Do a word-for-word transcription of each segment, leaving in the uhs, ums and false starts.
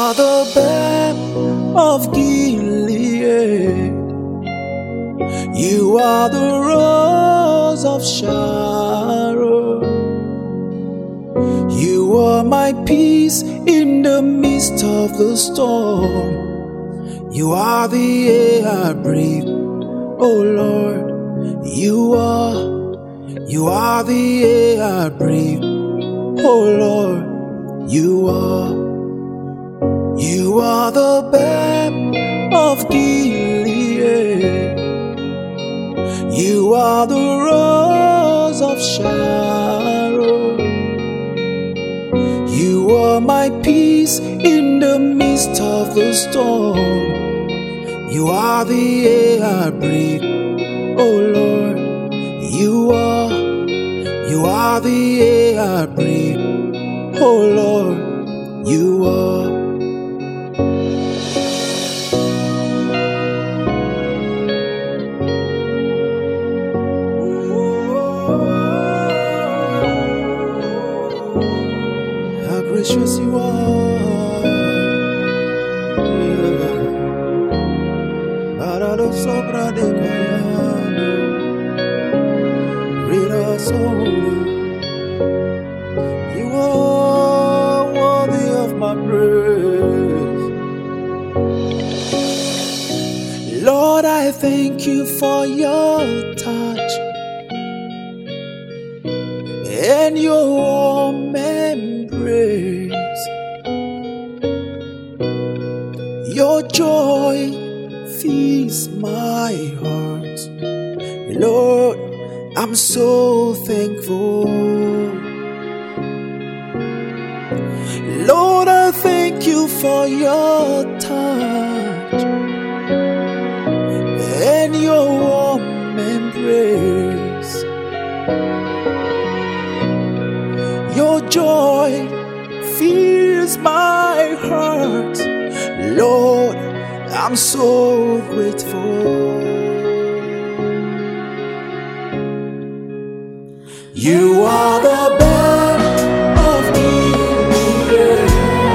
are the balm of Gilead. You are the rose of Sharon. You are my peace in the midst of the storm. You are the air I breathe, oh Lord. You are, you are the air I breathe, oh Lord. You are, you are the balm of Gilead. You are the rose of Sharon. You are my peace in the midst of the storm. You are the air I breathe, oh Lord. You are, you are the air I breathe, oh Lord. You are. How gracious you are, yeah. Barado sobra de cayano, Rita sola. You are worthy of my praise. Lord, I thank you for your touch and your warm embrace. Your joy fills my heart. Lord, I'm so thankful. Lord, I thank you for your touch and your warm embrace. Your joy fills my heart. Lord, I'm so grateful. You are the balm of Gilead.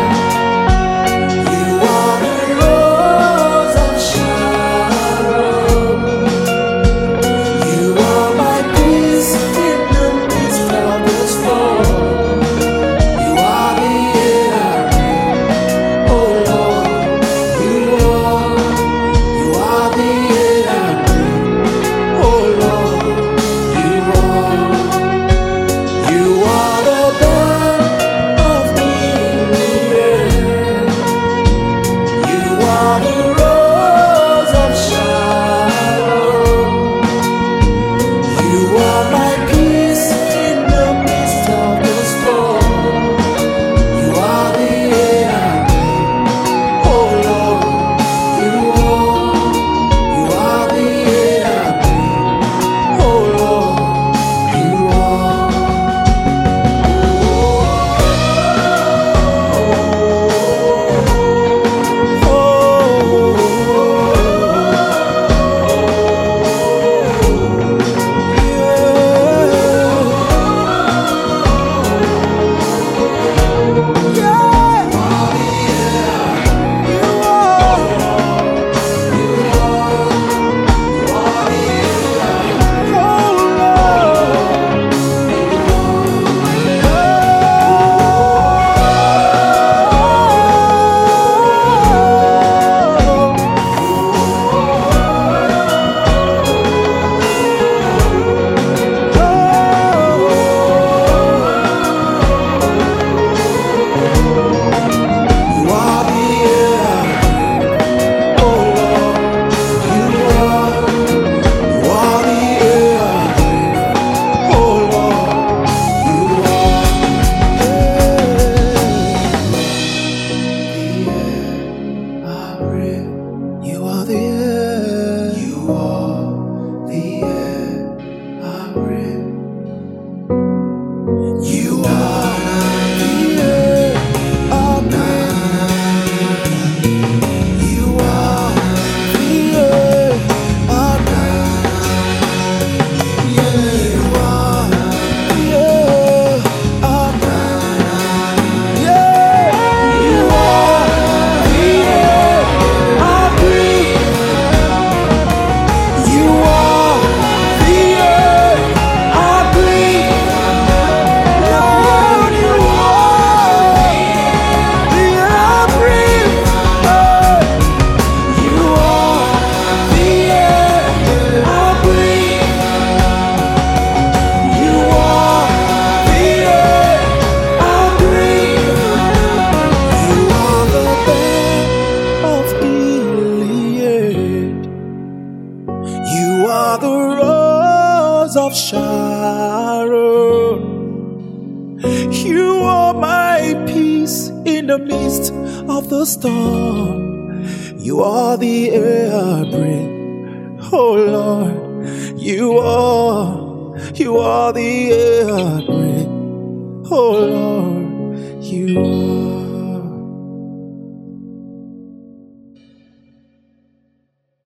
You are the rose of Sharon. You are my peace in the midst of the storm. You are the air I breathe, oh Lord. You are, you are the air I breathe, oh Lord. You are, you of Sharon. You are my peace in the midst of the storm. You are the air I breathe, oh Lord. You are, you are the air I breathe, oh Lord. You are.